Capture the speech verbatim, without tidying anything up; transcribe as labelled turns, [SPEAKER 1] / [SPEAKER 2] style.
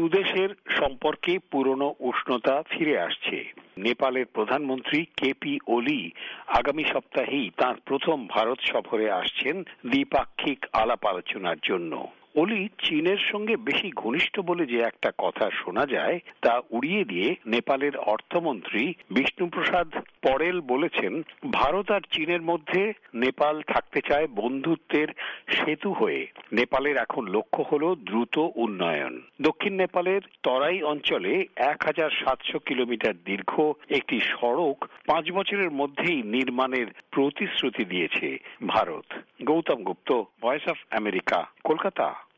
[SPEAKER 1] দুদেশের সম্পর্কে পুরনো উষ্ণতা ফিরে আসছে। নেপালের প্রধানমন্ত্রী কেপি ওলি আগামী সপ্তাহেই তাঁর প্রথম ভারত সফরে আসছেন দ্বিপাক্ষিক আলাপ আলোচনার জন্য। ওলি চীনের সঙ্গে বেশি ঘনিষ্ঠ বলে যে একটা কথা শোনা যায় তা উড়িয়ে দিয়ে নেপালের অর্থমন্ত্রী বিষ্ণুপ্রসাদ পরেল বলেছেন, ভারত আর চীনের মধ্যে নেপাল থাকতে চায় বন্ধুত্বের সেতু হয়ে। নেপালের এখন লক্ষ্য হল দ্রুত উন্নয়ন। দক্ষিণ নেপালের তরাই অঞ্চলে এক হাজার সাতশো কিলোমিটার দীর্ঘ একটি সড়ক পাঁচ বছরের মধ্যেই নির্মাণের প্রতিশ্রুতি দিয়েছে Bharat. Gautam Gupta, voice of America, Kolkata.